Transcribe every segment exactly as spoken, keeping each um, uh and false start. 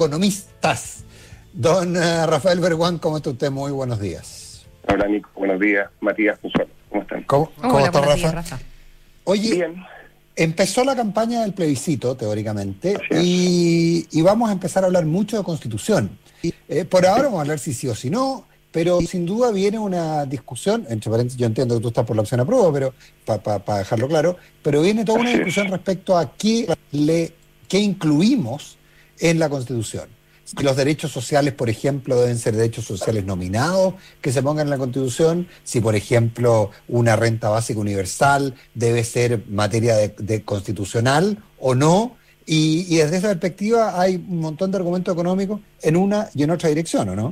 economistas. Don uh, Rafael Berguán, ¿cómo está usted? Muy buenos días. Hola, Nico. Buenos días. Matías Consuelo. ¿Cómo están? ¿Cómo, Hola, ¿cómo está, Rafa? días, Rafa? Oye, bien. Empezó la campaña del plebiscito, teóricamente, y, y vamos a empezar a hablar mucho de Constitución. Eh, por ahora vamos a hablar si sí o si no, pero sin duda viene una discusión, entre paréntesis, yo entiendo que tú estás por la opción aprueba, pero para pa, pa dejarlo claro, pero viene toda una discusión respecto a qué, le, qué incluimos en la Constitución. Si los derechos sociales, por ejemplo, deben ser derechos sociales nominados que se pongan en la Constitución, si, por ejemplo, una renta básica universal debe ser materia de, de constitucional o no, y, y desde esa perspectiva hay un montón de argumentos económicos en una y en otra dirección, ¿o no?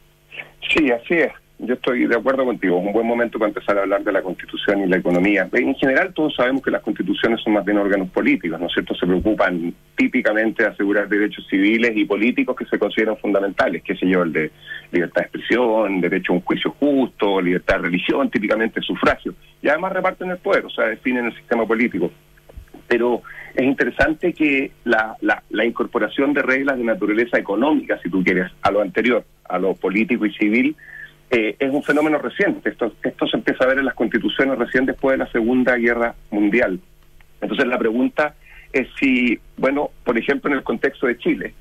Sí, así es. Yo estoy de acuerdo contigo. Es un buen momento para empezar a hablar de la Constitución y la economía. En general, todos sabemos que las constituciones son más bien órganos políticos, ¿no es cierto? Se preocupan típicamente de asegurar derechos civiles y políticos que se consideran fundamentales, qué sé yo, el de libertad de expresión, derecho a un juicio justo, libertad de religión, típicamente sufragio. Y además reparten el poder, o sea, definen el sistema político. Pero es interesante que la, la, la incorporación de reglas de naturaleza económica, si tú quieres, a lo anterior, a lo político y civil, Eh, es un fenómeno reciente. Esto, esto se empieza a ver en las constituciones recién después de la Segunda Guerra Mundial. Entonces la pregunta es si, bueno, por ejemplo en el contexto de Chile,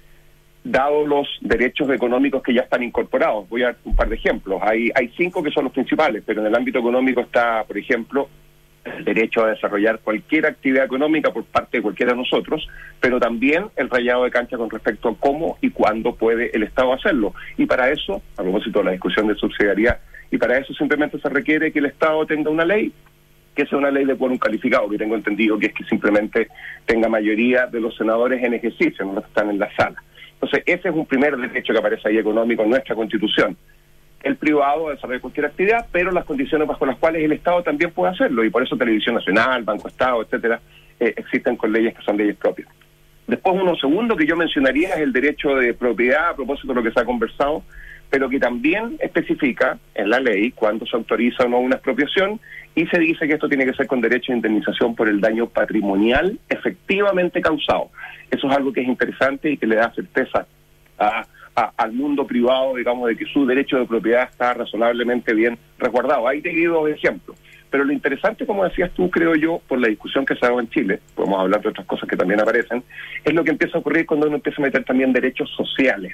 dado los derechos económicos que ya están incorporados, voy a dar un par de ejemplos, hay, hay cinco que son los principales, pero en el ámbito económico está, por ejemplo, el derecho a desarrollar cualquier actividad económica por parte de cualquiera de nosotros, pero también el rayado de cancha con respecto a cómo y cuándo puede el Estado hacerlo. Y para eso, a propósito de la discusión de subsidiariedad, y para eso simplemente se requiere que el Estado tenga una ley, que sea una ley de quórum calificado, que tengo entendido que es que simplemente tenga mayoría de los senadores en ejercicio, no los que están en la sala. Entonces, ese es un primer derecho que aparece ahí económico en nuestra Constitución. El privado desarrolla cualquier actividad, pero las condiciones bajo las cuales el Estado también puede hacerlo, y por eso Televisión Nacional, Banco Estado, etcétera, eh, existen con leyes que son leyes propias. Después, uno segundo que yo mencionaría es el derecho de propiedad, a propósito de lo que se ha conversado, pero que también especifica en la ley cuándo se autoriza o no una expropiación, y se dice que esto tiene que ser con derecho a indemnización por el daño patrimonial efectivamente causado. Eso es algo que es interesante y que le da certeza a A, al mundo privado, digamos, de que su derecho de propiedad está razonablemente bien resguardado. Ahí te digo dos ejemplos. Pero lo interesante, como decías tú, creo yo, por la discusión que se ha dado en Chile, podemos hablar de otras cosas que también aparecen, es lo que empieza a ocurrir cuando uno empieza a meter también derechos sociales.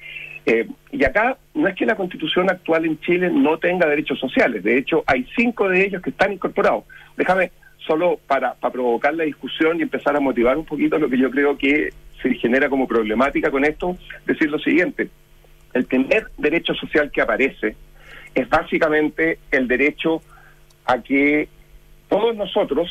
Eh, y acá no es que la Constitución actual en Chile no tenga derechos sociales, de hecho hay cinco de ellos que están incorporados. Déjame, solo para, para provocar la discusión y empezar a motivar un poquito lo que yo creo que se genera como problemática con esto, decir lo siguiente: el primer derecho social que aparece es básicamente el derecho a que todos nosotros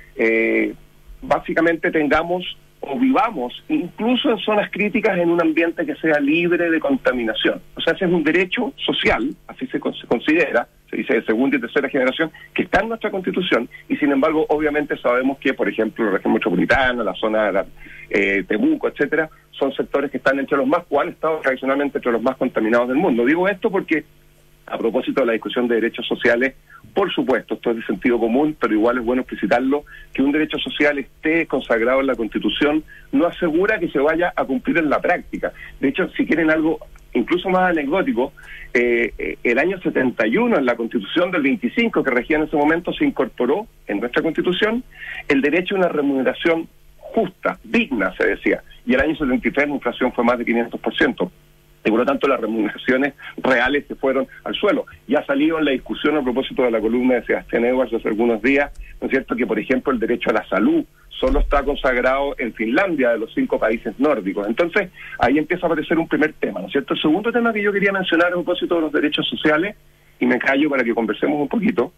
eh, básicamente tengamos o vivamos incluso en zonas críticas en un ambiente que sea libre de contaminación. O sea, ese es un derecho social, así se, se considera, se dice de segunda y tercera generación, que está en nuestra Constitución, y sin embargo obviamente sabemos que, por ejemplo, la región metropolitana, la zona de la, eh, Temuco, etcétera, son sectores que están entre los más, o han estado tradicionalmente entre los más contaminados del mundo. Digo esto porque, a propósito de la discusión de derechos sociales, por supuesto, esto es de sentido común, pero igual es bueno explicitarlo, que un derecho social esté consagrado en la Constitución no asegura que se vaya a cumplir en la práctica. De hecho, si quieren algo incluso más anecdótico, eh, eh, el año setenta y uno, en la Constitución del veinticinco, que regía en ese momento, se incorporó en nuestra Constitución el derecho a una remuneración justa, digna, se decía, y el año setenta y tres la inflación fue más de quinientos por ciento. Y por lo tanto las remuneraciones reales se fueron al suelo. Ya ha salido en la discusión a propósito de la columna de Sebastián Edwards hace algunos días, ¿no es cierto?, que por ejemplo el derecho a la salud solo está consagrado en Finlandia, de los cinco países nórdicos. Entonces ahí empieza a aparecer un primer tema, ¿no es cierto? El segundo tema que yo quería mencionar a propósito de los derechos sociales, y me callo para que conversemos un poquito,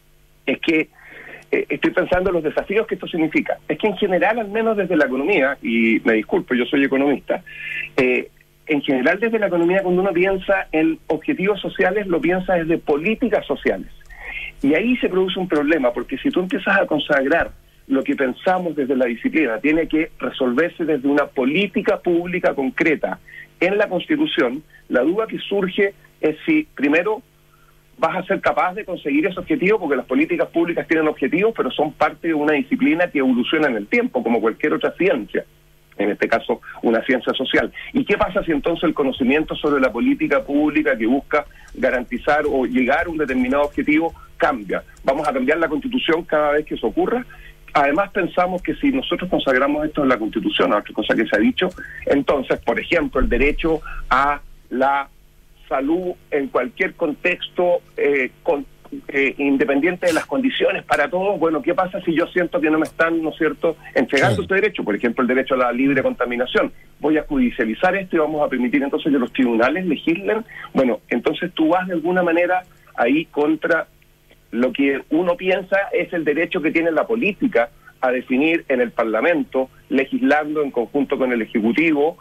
es que eh, estoy pensando en los desafíos que esto significa. Es que en general, al menos desde la economía, y me disculpo, yo soy economista, eh, en general desde la economía, cuando uno piensa en objetivos sociales, lo piensa desde políticas sociales. Y ahí se produce un problema, porque si tú empiezas a consagrar lo que pensamos desde la disciplina, tiene que resolverse desde una política pública concreta en la Constitución, la duda que surge es si, primero, vas a ser capaz de conseguir ese objetivo, porque las políticas públicas tienen objetivos, pero son parte de una disciplina que evoluciona en el tiempo, como cualquier otra ciencia. en este caso una ciencia social. ¿Y qué pasa si entonces el conocimiento sobre la política pública que busca garantizar o llegar a un determinado objetivo cambia? Vamos a cambiar la Constitución cada vez que eso ocurra. Además pensamos que si nosotros consagramos esto en la Constitución, otra cosa que se ha dicho, entonces, por ejemplo, el derecho a la salud en cualquier contexto, eh, con, eh, independiente de las condiciones para todos, bueno, ¿qué pasa si yo siento que no me están, ¿no es cierto?, entregando este derecho? Por ejemplo, el derecho a la libre contaminación. Voy a judicializar esto y vamos a permitir entonces que los tribunales legislen. Bueno, entonces tú vas de alguna manera ahí contra lo que uno piensa es el derecho que tiene la política a definir en el Parlamento, legislando en conjunto con el Ejecutivo,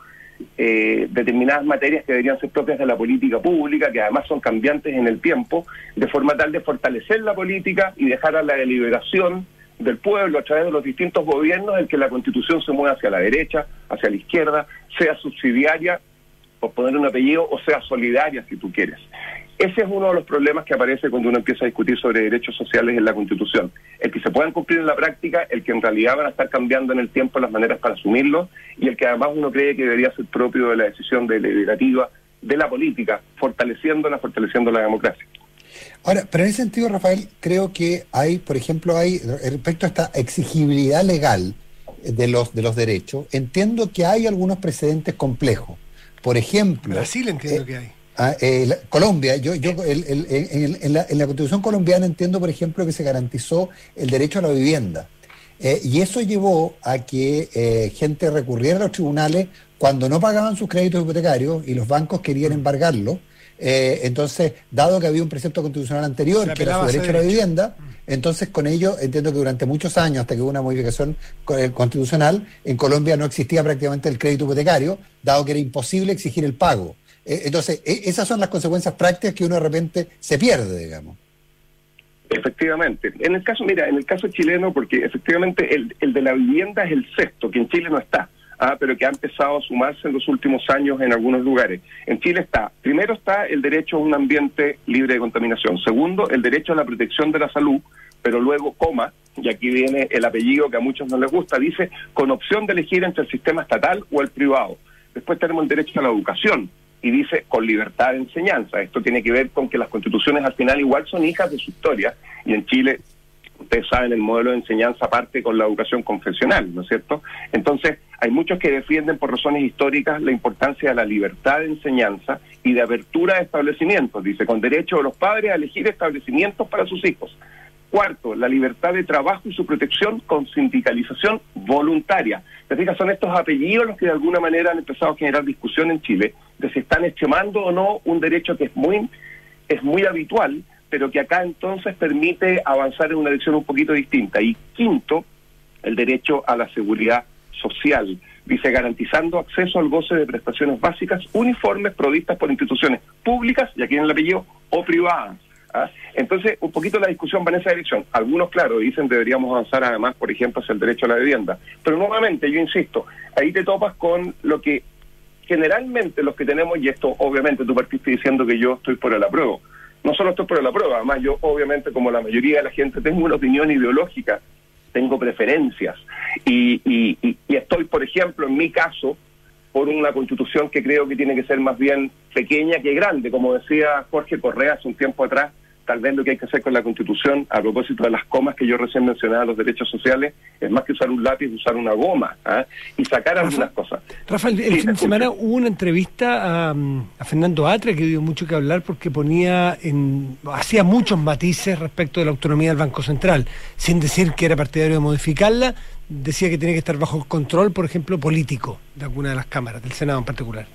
eh, determinadas materias que deberían ser propias de la política pública, que además son cambiantes en el tiempo, de forma tal de fortalecer la política y dejar a la deliberación del pueblo a través de los distintos gobiernos el que la Constitución se mueva hacia la derecha, hacia la izquierda, sea subsidiaria, por poner un apellido, o sea solidaria, si tú quieres. Ese es uno de los problemas que aparece cuando uno empieza a discutir sobre derechos sociales en la Constitución. El que se puedan cumplir en la práctica, el que en realidad van a estar cambiando en el tiempo las maneras para asumirlo, y el que además uno cree que debería ser propio de la decisión deliberativa de la política, fortaleciéndola, fortaleciendo la democracia. Ahora, pero en ese sentido, Rafael, creo que hay, por ejemplo, hay respecto a esta exigibilidad legal de los, de los derechos, entiendo que hay algunos precedentes complejos. Por ejemplo... Brasil entiendo eh, que hay. Ah, eh, la, Colombia, yo, yo el, el, en, en, la, en la Constitución colombiana entiendo, por ejemplo, que se garantizó el derecho a la vivienda. Eh, y eso llevó a que eh, gente recurriera a los tribunales cuando no pagaban sus créditos hipotecarios y los bancos querían embargarlo. Eh, entonces, dado que había un precepto constitucional anterior, que era su derecho a la vivienda, entonces con ello entiendo que durante muchos años, hasta que hubo una modificación constitucional, en Colombia no existía prácticamente el crédito hipotecario, dado que era imposible exigir el pago. Entonces, esas son las consecuencias prácticas que uno de repente se pierde, digamos. Efectivamente. En el caso, mira, en el caso chileno, porque efectivamente el, el de la vivienda es el sexto, que en Chile no está, ah, pero que ha empezado a sumarse en los últimos años en algunos lugares. En Chile está, primero está el derecho a un ambiente libre de contaminación. Segundo, el derecho a la protección de la salud, pero luego, coma, y aquí viene el apellido que a muchos no les gusta, dice, con opción de elegir entre el sistema estatal o el privado. Después tenemos el derecho a la educación, y dice con libertad de enseñanza. Esto tiene que ver con que las constituciones al final igual son hijas de su historia, y en Chile, ustedes saben, el modelo de enseñanza parte con la educación confesional, ¿no es cierto? Entonces, hay muchos que defienden por razones históricas la importancia de la libertad de enseñanza y de apertura de establecimientos, dice, con derecho de los padres a elegir establecimientos para sus hijos. Cuarto, la libertad de trabajo y su protección con sindicalización voluntaria. ¿Te fijas? Son estos apellidos los que de alguna manera han empezado a generar discusión en Chile de si están extremando o no un derecho que es muy, es muy habitual, pero que acá entonces permite avanzar en una dirección un poquito distinta. Y quinto, el derecho a la seguridad social. Dice, garantizando acceso al goce de prestaciones básicas uniformes provistas por instituciones públicas, y aquí en el apellido, o privadas. ¿Ah? Entonces, un poquito la discusión va en esa dirección. Algunos, claro, dicen deberíamos avanzar además, por ejemplo, hacia el derecho a la vivienda. Pero nuevamente, yo insisto, ahí te topas con lo que generalmente los que tenemos, y esto obviamente tú partiste diciendo que yo estoy por el apruebo. No solo estoy por el apruebo, además yo obviamente, como la mayoría de la gente, tengo una opinión ideológica, tengo preferencias. Y, y, y, y estoy, por ejemplo, en mi caso, por una constitución que creo que tiene que ser más bien pequeña que grande. Como decía Jorge Correa hace un tiempo atrás, tal vez lo que hay que hacer con la Constitución, a propósito de las comas que yo recién mencionaba, los derechos sociales, es más que usar un lápiz, usar una goma, ¿eh? Y sacar Rafa, algunas cosas. Rafael, el sí, fin de semana hubo una entrevista a, a Fernando Atria, que dio mucho que hablar porque ponía en, hacía muchos matices respecto de la autonomía del Banco Central, sin decir que era partidario de modificarla. Decía que tiene que estar bajo control, por ejemplo, político de alguna de las cámaras, del Senado en particular.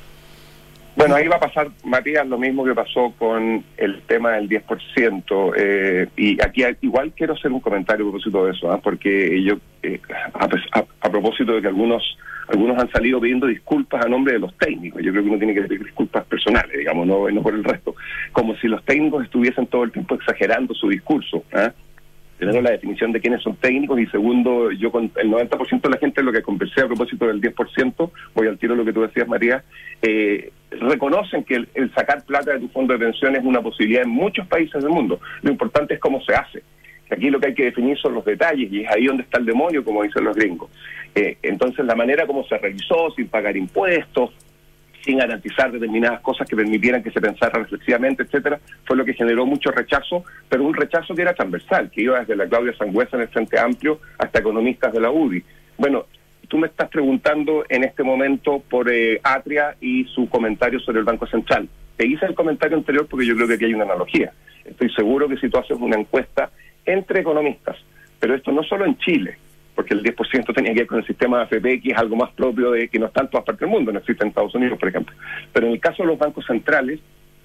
Bueno, ahí va a pasar, Matías, lo mismo que pasó con el tema del diez por ciento. Eh, y aquí igual quiero hacer un comentario a propósito de eso, ¿eh? porque yo, eh, a, a, a propósito de que algunos algunos han salido pidiendo disculpas a nombre de los técnicos. Yo creo que uno tiene que pedir disculpas personales, digamos, no, no por el resto. Como si los técnicos estuviesen todo el tiempo exagerando su discurso, ¿eh? Primero, la definición de quiénes son técnicos, y segundo, yo con el noventa por ciento de la gente, lo que conversé a propósito del diez por ciento, voy al tiro lo que tú decías, María, eh, reconocen que el, el sacar plata de tu fondo de pensión es una posibilidad en muchos países del mundo. Lo importante es cómo se hace. Aquí lo que hay que definir son los detalles, y es ahí donde está el demonio, como dicen los gringos. Eh, entonces, la manera como se realizó, sin pagar impuestos, sin garantizar determinadas cosas que permitieran que se pensara reflexivamente, etcétera, fue lo que generó mucho rechazo, pero un rechazo que era transversal, que iba desde la Claudia Sangüesa en el Frente Amplio hasta economistas de la U D I. Bueno, tú me estás preguntando en este momento por eh, Atria y su comentario sobre el Banco Central. Te hice el comentario anterior porque yo creo que aquí hay una analogía. Estoy seguro que si tú haces una encuesta entre economistas, pero esto no solo en Chile, porque el diez por ciento tenía que ver con el sistema de A F P, que es algo más propio de que no está en todas partes del mundo, no existe en Estados Unidos, por ejemplo. Pero en el caso de los bancos centrales,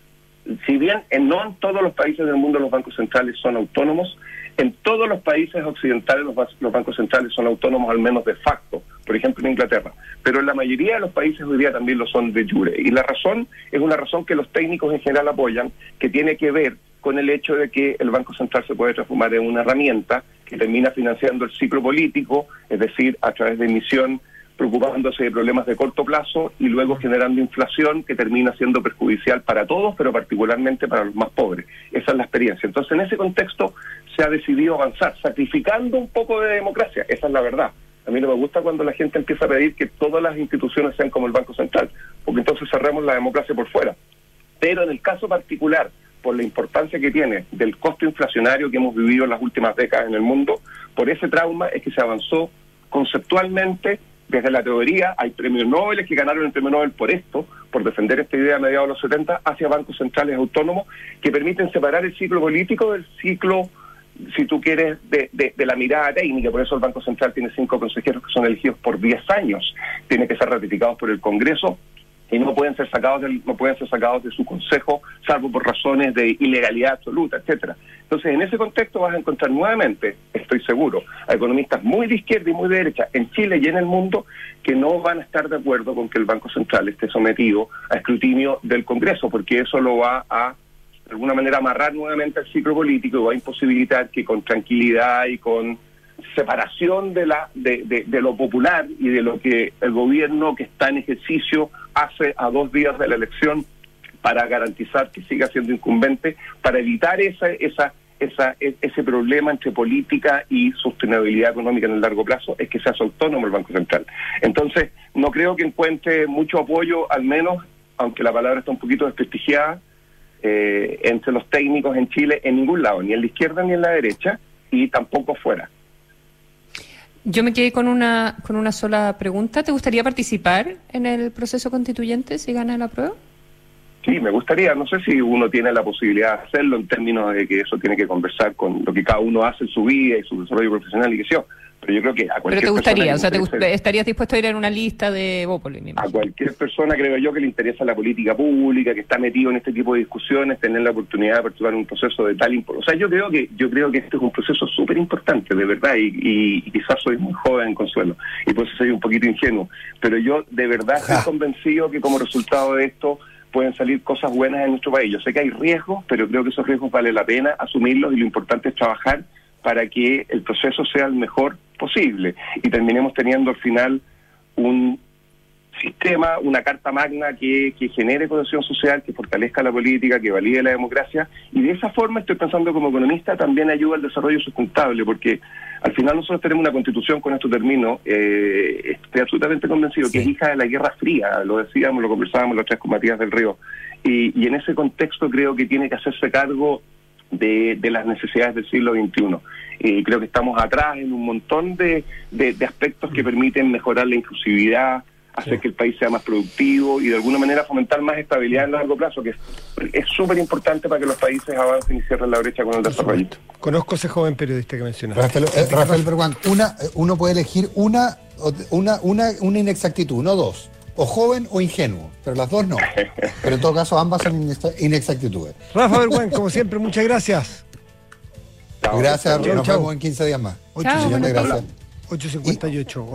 si bien en no en todos los países del mundo los bancos centrales son autónomos, en todos los países occidentales los, los bancos centrales son autónomos al menos de facto, por ejemplo en Inglaterra. Pero en la mayoría de los países hoy día también lo son de jure. Y la razón es una razón que los técnicos en general apoyan, que tiene que ver con el hecho de que el Banco Central se puede transformar en una herramienta que termina financiando el ciclo político, es decir, a través de emisión, preocupándose de problemas de corto plazo y luego generando inflación que termina siendo perjudicial para todos, pero particularmente para los más pobres. Esa es la experiencia. Entonces, en ese contexto se ha decidido avanzar, sacrificando un poco de democracia. Esa es la verdad. A mí no me gusta cuando la gente empieza a pedir que todas las instituciones sean como el Banco Central, porque entonces cerramos la democracia por fuera. Pero en el caso particular, por la importancia que tiene del costo inflacionario que hemos vivido en las últimas décadas en el mundo, por ese trauma es que se avanzó conceptualmente desde la teoría. Hay premios Nobel que ganaron el premio Nobel por esto, por defender esta idea a mediados de los setenta, hacia bancos centrales autónomos que permiten separar el ciclo político del ciclo, si tú quieres, de, de, de la mirada técnica. Por eso el Banco Central tiene cinco consejeros que son elegidos por diez años, tiene que ser ratificados por el Congreso, y no pueden ser sacados del, no pueden ser sacados de su consejo, salvo por razones de ilegalidad absoluta, etcétera. Entonces, en ese contexto vas a encontrar nuevamente, estoy seguro, a economistas muy de izquierda y muy de derecha, en Chile y en el mundo, que no van a estar de acuerdo con que el Banco Central esté sometido a escrutinio del Congreso, porque eso lo va a, de alguna manera, amarrar nuevamente al ciclo político y va a imposibilitar que con tranquilidad y con separación de la de, de, de lo popular y de lo que el gobierno que está en ejercicio hace a dos días de la elección para garantizar que siga siendo incumbente, para evitar esa esa esa ese problema entre política y sostenibilidad económica en el largo plazo, es que se hace autónomo el Banco Central. Entonces, no creo que encuentre mucho apoyo, al menos, aunque la palabra está un poquito desprestigiada, eh, entre los técnicos en Chile, en ningún lado, ni en la izquierda ni en la derecha, y tampoco fuera. Yo me quedé con una con una sola pregunta. ¿Te gustaría participar en el proceso constituyente si gana la prueba? Sí, me gustaría. No sé si uno tiene la posibilidad de hacerlo en términos de que eso tiene que conversar con lo que cada uno hace en su vida y su desarrollo profesional y qué sé yo. Pero yo creo que a cualquier Pero te gustaría, o sea, te gust- estarías dispuesto a ir en una lista de Bópoli. A cualquier persona, creo yo, que le interesa la política pública, que está metido en este tipo de discusiones, tener la oportunidad de participar en un proceso de tal importancia. O sea, yo creo que yo creo que este es un proceso súper importante, de verdad, y, y, y quizás soy muy joven, Consuelo, y por eso soy un poquito ingenuo. Pero yo de verdad estoy convencido que como resultado de esto pueden salir cosas buenas en nuestro país. Yo sé que hay riesgos, pero creo que esos riesgos vale la pena asumirlos, y lo importante es trabajar para que el proceso sea el mejor posible y terminemos teniendo al final un sistema, una carta magna que, que genere cohesión social, que fortalezca la política, que valide la democracia, y de esa forma, estoy pensando como economista, también ayuda al desarrollo sustentable, porque al final nosotros tenemos una constitución, con esto termino, eh, estoy absolutamente convencido, sí, que es hija de la Guerra Fría, lo decíamos, lo conversábamos los tres con Matías del Río, y, y en ese contexto creo que tiene que hacerse cargo De, de las necesidades del siglo veintiuno. Eh, creo que estamos atrás en un montón de, de, de aspectos que permiten mejorar la inclusividad, hacer sí. que el país sea más productivo y de alguna manera fomentar más estabilidad en largo plazo, que es súper importante para que los países avancen y cierren la brecha con el desarrollo. Conozco a ese joven periodista que mencionaste. Rafael, eh, Rafael Berguán, una, uno puede elegir una, una, una, una inexactitud, no dos. O joven o ingenuo, pero las dos no. Pero en todo caso, ambas son inexactitudes. Rafa Berguán, como siempre, muchas gracias. Gracias, chau, nos chau. vemos en quince días más. Chao, gracias. ocho cincuenta y ocho.